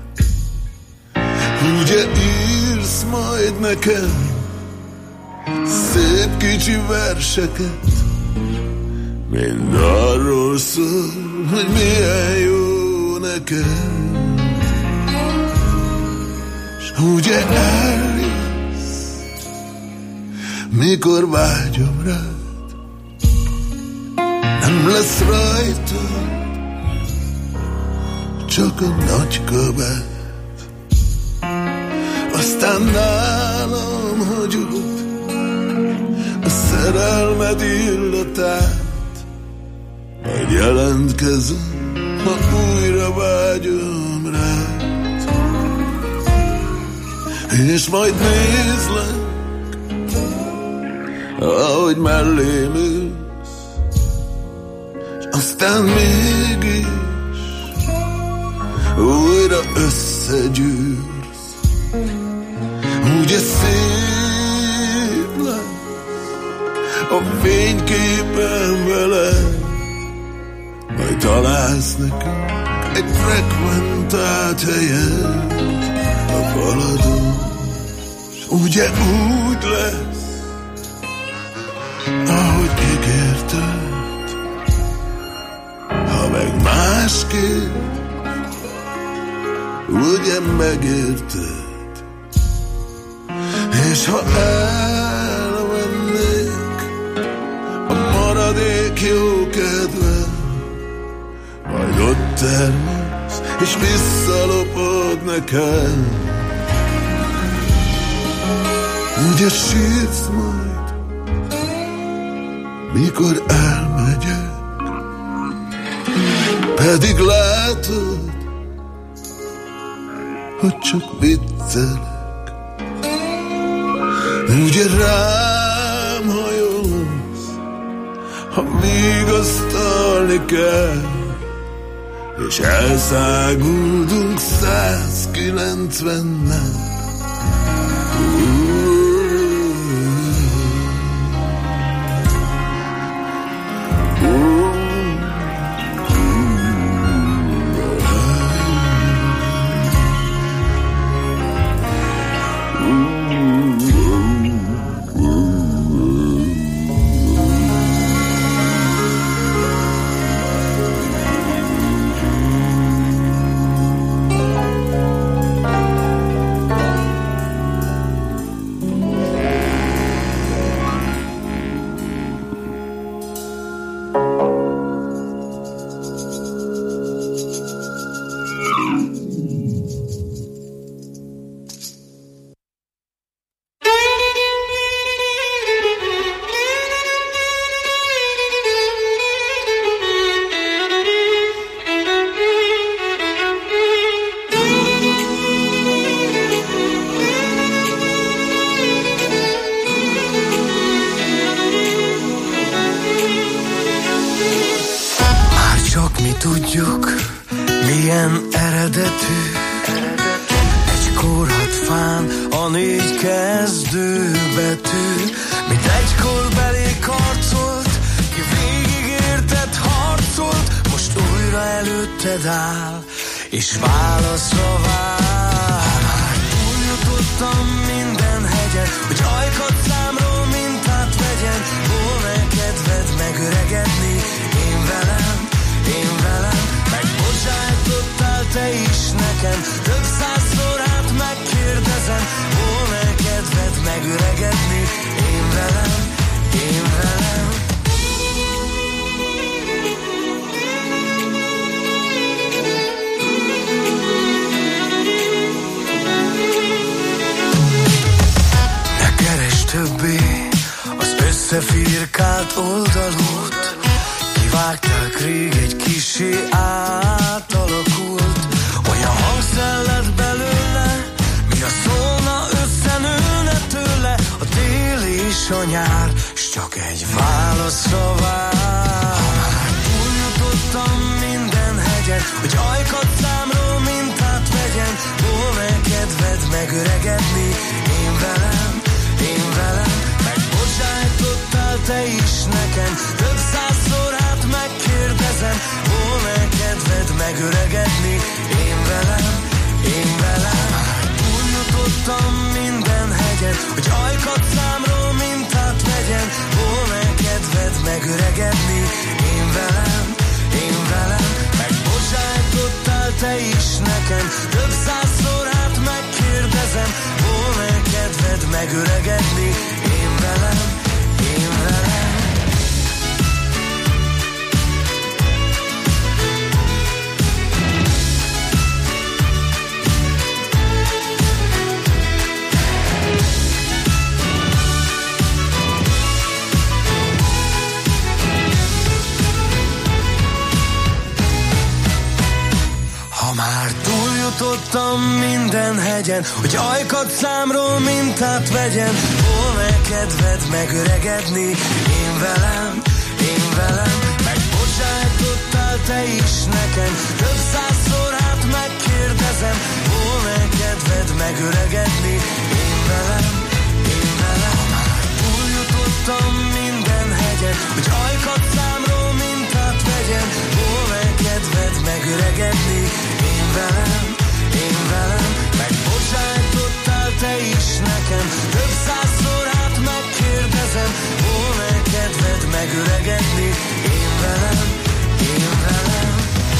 Ugye írsz majd nekem szép kicsi verseket, mind arról szól, hogy milyen jó neked. Ugye eljössz, mikor vágyom rád, nem lesz rajta csak a nagy kabát. Aztán nálam hagyod a szerelmed illatát, majd jelentkezem, ha újra vágyom rád. És majd nézlek, ahogy mellém ülsz, s aztán mégis újra összegyűrsz. Ugye szép lesz a fényképen veled, majd találsz nekünk egy frekventált helyet a faladon. Ugye úgy lesz, ahogy ígérted, ha meg másképp, ugye megérted. És ha elvennék a maradék jó kedved, majd ott termesz, és visszalopod nekem. Ugye sírsz majd, mikor elmegyek, pedig látod, hogy csak viccelek. Ugye rám hajolsz, ha vigasztalni kell, és elszáguldunk százkilencvennel. tudjuk, milyen eredetű egy kórhat fán a négy kezdőbetű, mint egykor belék harcolt, ki végig érted harcolt, most újra előtted áll, és válaszra vár. Már túljutottam minden hegyen, hogy ajkat számról mintát vegyen, volna kedved megöregedni, én velem, én velem, megbocsájtottál te is nekem, több százszor át megkérdezem, volna kedved megöregedni, én velem, én velem. Ne keresd többé az összefirkált oldalút, kivágták rég egy kissé átalakult, olyan hangszer lett belőle, mi a szólna összenőne tőle, a tél és a nyár, s csak egy válaszra vár. Ha már túljutottam minden hegyen, hogy ajkat számról mintát vegyen, volna kedved megöregedni, én velem, én velem, megbocsájtottál te is nekem, több százszor át megkérdezem, volna kedved megöregedni, én velem, én velem. Már túljutottam minden hegyen, hogy ajkat számról mintát vegyen, volna kedved megöregedni, én velem, én velem, megbocsájtottál te is nekem, több százszor át megkérdezem, volna kedved megöregedni, én velem, én velem. Ha már túljutottam minden hegyen, hogy ajkat számról mintát vegyen, volna kedved megöregedni, én velem, én velem, megbocsájtottál te is nekem, több százszor át megkérdezem, volna kedved megöregedni, én velem, én velem. Ha már túljutottam minden hegyen, hogy ajkat számról mintát vegyen, volna kedved megöregedni, én velem, én velem, megbocsájtottál te is nekem, több százszor át megkérdezem, volna kedved megöregedni, én velem, én velem.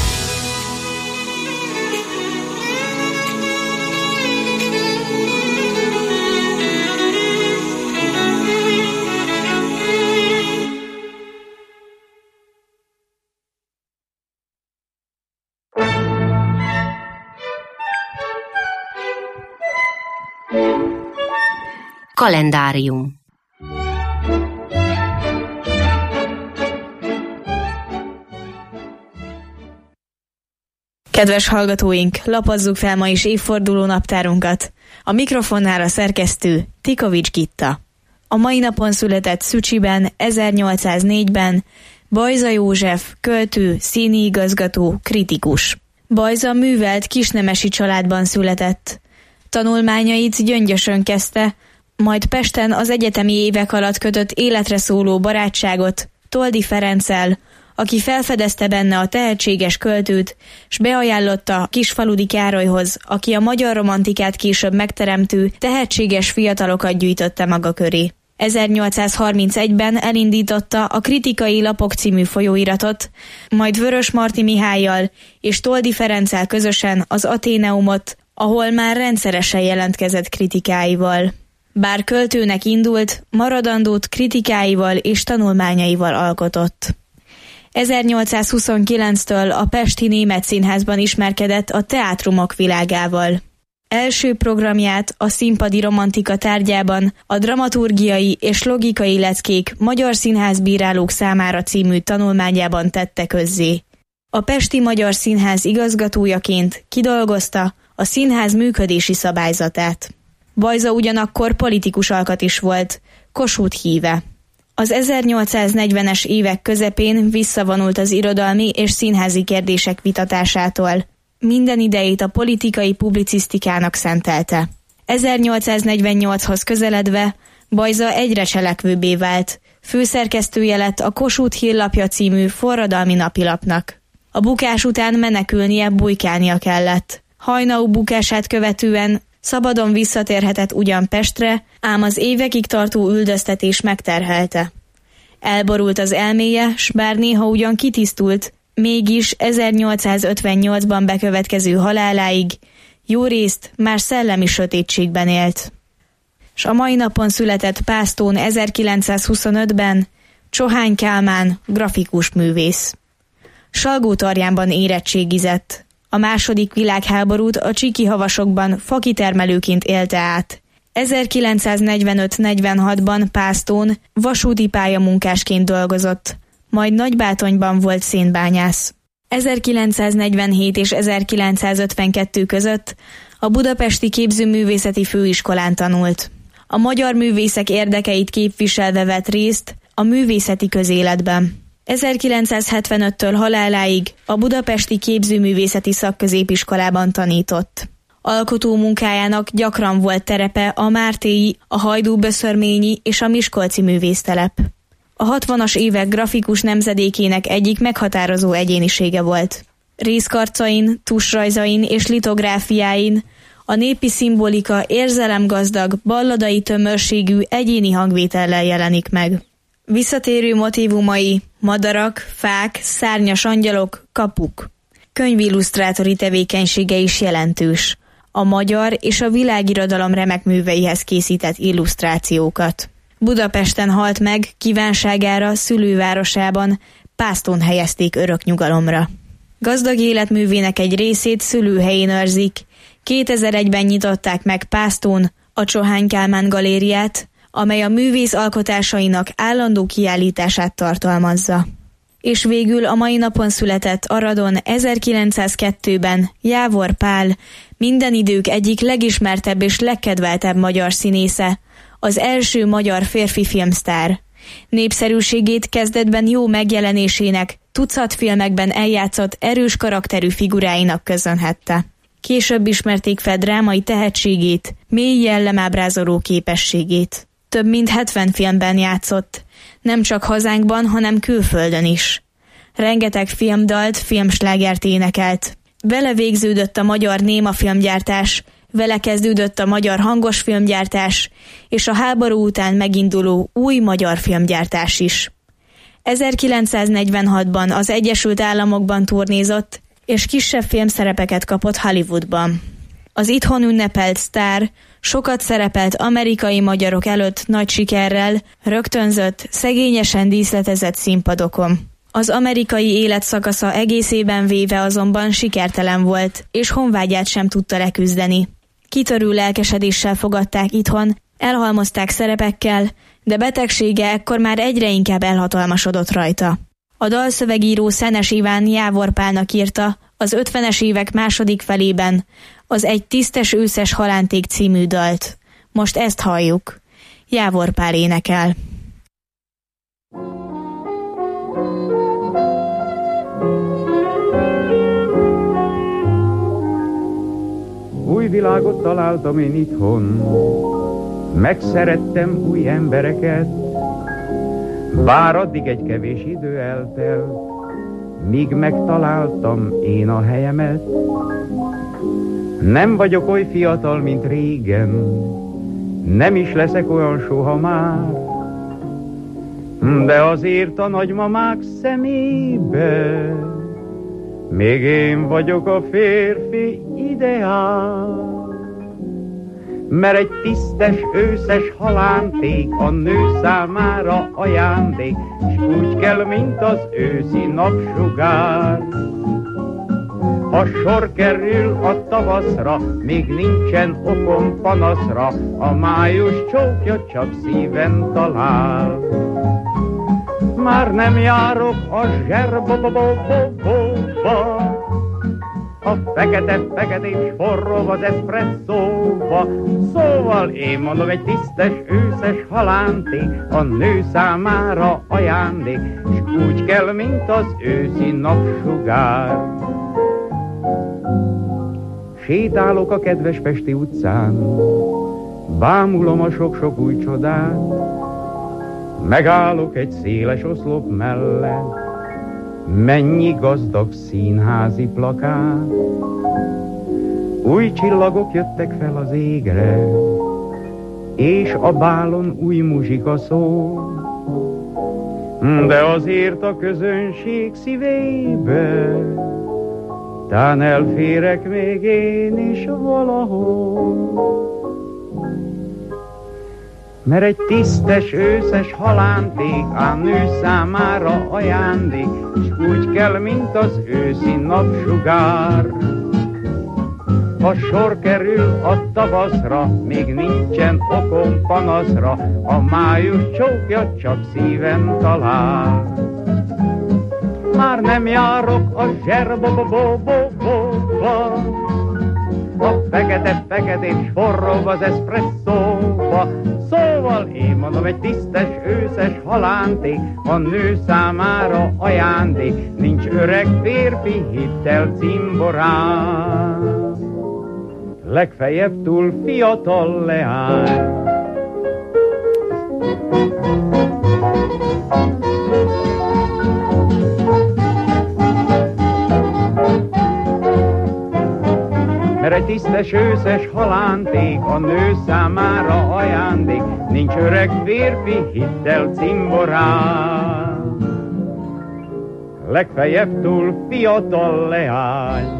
Kalendárium. Kedves hallgatóink, lapozzuk fel ma is évforduló naptárunkat. A mikrofonnál a szerkesztő Tikovics Gitta. A mai napon született Szücsiben, ezernyolcszáznégyben Bajza József, költő, színiigazgató, kritikus. Bajza művelt kisnemesi családban született. Tanulmányait Gyöngyösön kezdte, majd Pesten az egyetemi évek alatt kötött életre szóló barátságot Toldy Ferenccel, aki felfedezte benne a tehetséges költőt, s beajánlotta Kisfaludy Károlyhoz, aki a magyar romantikát később megteremtő, tehetséges fiatalokat gyűjtötte maga köré. ezernyolcszázharmincegyben elindította a Kritikai Lapok című folyóiratot, majd Vörös Marti Mihállyal és Toldy Ferenccel közösen az Athéneumot, ahol már rendszeresen jelentkezett kritikáival. Bár költőnek indult, maradandót kritikáival és tanulmányaival alkotott. ezernyolcszázhuszonkilenctől a Pesti Német Színházban ismerkedett a teátrumok világával. Első programját a színpadi romantika tárgyában a Dramaturgiai és logikai leckék magyar színházbírálók számára című tanulmányában tette közzé. A Pesti Magyar Színház igazgatójaként kidolgozta a színház működési szabályzatát. Bajza ugyanakkor politikus alkat is volt, Kossuth híve. Az ezernyolcszáznegyvenes évek közepén visszavonult az irodalmi és színházi kérdések vitatásától. Minden idejét a politikai publicisztikának szentelte. ezernyolcszáznegyvennyolchoz közeledve Bajza egyre cselekvőbbé vált. Főszerkesztője lett a Kossuth Hírlapja című forradalmi napilapnak. A bukás után menekülnie, bujkálnia kellett. Haynau bukását követően szabadon visszatérhetett ugyan Pestre, ám az évekig tartó üldöztetés megterhelte. Elborult az elméje, s bár néha ugyan kitisztult, mégis ezernyolcszázötvennyolcban bekövetkező haláláig jó részt már szellemi sötétségben élt. S a mai napon született Pásztón ezerkilencszázhuszonötben Csohány Kálmán, grafikus művész. Salgótarjánban érettségizett. A második világháborút a Csíki-havasokban fakitermelőként élte át. ezerkilencszáznegyvenöt-negyvenhatban Pásztón vasúti pályamunkásként dolgozott, majd Nagybátonyban volt szénbányász. ezerkilencszáznegyvenhét és ezerkilencszázötvenkettő között a Budapesti Képzőművészeti Főiskolán tanult. A magyar művészek érdekeit képviselve vett részt a művészeti közéletben. ezerkilencszázhetvenöttől haláláig a Budapesti Képzőművészeti Szakközépiskolában tanított. Alkotó munkájának gyakran volt terepe a mártéi, a hajdúböszörményi és a miskolci művésztelep. A hatvanas évek grafikus nemzedékének egyik meghatározó egyénisége volt. Részkarcain, tusrajzain és litográfiáin a népi szimbolika érzelemgazdag, balladai tömörségű egyéni hangvétellel jelenik meg. Visszatérő motívumai madarak, fák, szárnyas angyalok, kapuk. Könyvillusztrátori tevékenysége is jelentős. A magyar és a világirodalom remek műveihez készített illusztrációkat. Budapesten halt meg, kívánságára szülővárosában, Pásztón helyezték örök nyugalomra. Gazdag életművének egy részét szülőhelyén őrzik. kétezer-egyben nyitották meg Pásztón a Csohány Kálmán galériát, amely a művész alkotásainak állandó kiállítását tartalmazza. És végül a mai napon született Aradon ezerkilencszázkettőben Jávor Pál, minden idők egyik legismertebb és legkedveltebb magyar színésze, az első magyar férfi filmsztár. Népszerűségét kezdetben jó megjelenésének, tucat filmekben eljátszott erős karakterű figuráinak köszönhette. Később ismerték fel drámai tehetségét, mély jellemábrázoló képességét. Több mint hetven filmben játszott, nem csak hazánkban, hanem külföldön is. Rengeteg filmdalt, filmslágert énekelt. Vele végződött a magyar néma filmgyártás, vele kezdődött a magyar hangos filmgyártás, és a háború után meginduló új magyar filmgyártás is. ezerkilencszáznegyvenhatban az Egyesült Államokban turnézott, és kisebb filmszerepeket kapott Hollywoodban. Az itthon ünnepelt sztár sokat szerepelt amerikai magyarok előtt nagy sikerrel, rögtönzött, szegényesen díszletezett színpadokon. Az amerikai életszakasza egészében véve azonban sikertelen volt, és honvágyát sem tudta leküzdeni. Kitörő lelkesedéssel fogadták itthon, elhalmozták szerepekkel, de betegsége ekkor már egyre inkább elhatalmasodott rajta. A dalszövegíró Szenes Iván Jávor Pálnak írta az ötvenes évek második felében az Egy tisztes őszes halánték című dalt. Most ezt halljuk. Jávor Pál énekel. Új világot találtam én itthon, megszerettem új embereket, bár addig egy kevés idő eltelt, míg megtaláltam én a helyemet. Nem vagyok oly fiatal, mint régen, nem is leszek olyan soha már, de azért a nagymamák szemébe még én vagyok a férfi ideál. Mert egy tisztes őszes halánték a nő számára ajándék, s úgy kell, mint az őszi napsugár. Ha sor kerül a tavaszra, még nincsen okom panaszra, a május csókja csak szíven talál. Már nem járok a zserba-ba-ba-ba-ba, a fekete-feketés forró az eszpresszóba. Szóval én mondom, egy tisztes őszes halánték a nő számára ajándék, s úgy kell, mint az őszi napsugár. Sétálok a kedves pesti utcán, Bámulom a sok-sok új csodát, megállok egy széles oszlop mellett, mennyi gazdag színházi plakát. Új csillagok jöttek fel az égre, és a bálon új muzsika szól. De azért a közönség szívébe tán elférek még én is valahol. Mert egy tisztes őszes halánték ám nő számára ajándék, s úgy kell, mint az őszi napsugár. Ha sor kerül a tavaszra, még nincsen okom panaszra, a május csókja csak szíven talál. Már nem járok a zserboboboboboba, a fekete-feketén forró az eszpresszóba. Szóval én mondom, egy tisztes őszes halánték, a nő számára ajándék, nincs öreg férfi hittel cimborán. Legfeljebb túl fiatal leány. Mert egy tisztes őszes halánték, a nő számára ajándék, nincs öreg férfi hittel cimborán. Legfeljebb túl fiatal leány.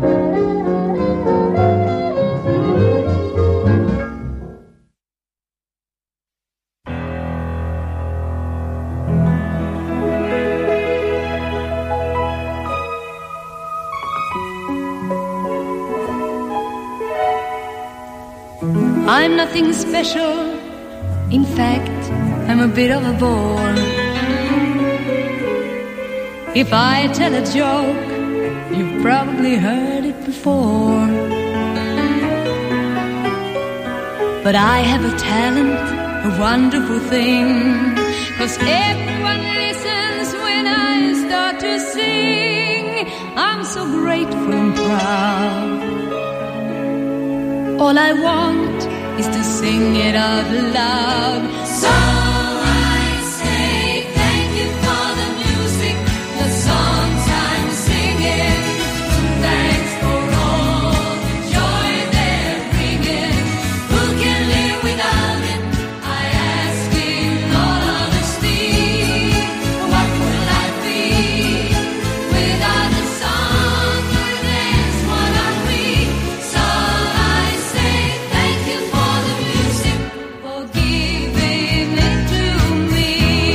I'm nothing special, in fact, I'm a bit of a bore. If I tell a joke, you've probably heard it before. But I have a talent, a wonderful thing, 'cause everyone listens when I start to sing. I'm so grateful and proud. All I want is to sing it out loud. So I say thank you for the music, the songs I'm singing. Thanks for all the joy they're bringing. Who can live without it? I ask in all honesty. What would life be without the song or dance? What are we? So I say thank you for the music, for giving it to me.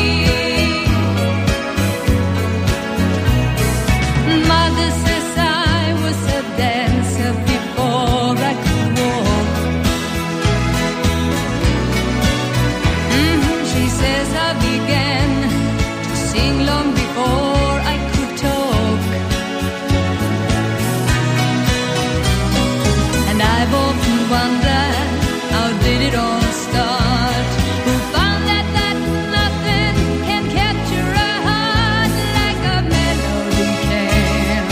Mother says I was a dancer before I could walk. Mhm, she says I began to sing long before I could talk. And I've often wondered, how did it all start? Who found that, that nothing can capture a heart like a melody can?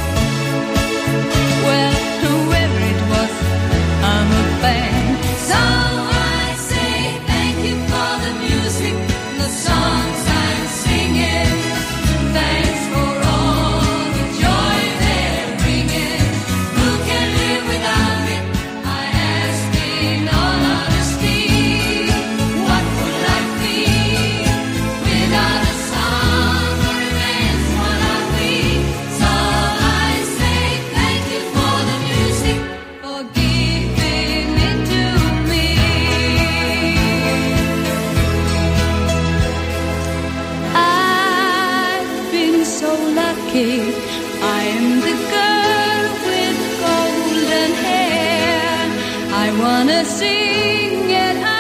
Well, whoever it was, I'm a fan. So I say thank you for the music, the songs I'm singing. Thanks for all the joy they're bringing. Who can live without it? I ask in all honesty. What would life be without a song or a dance? What are we? So I say thank you for the music, for giving it to me. I've been so lucky. I am the girl with golden hair. I wanna sing it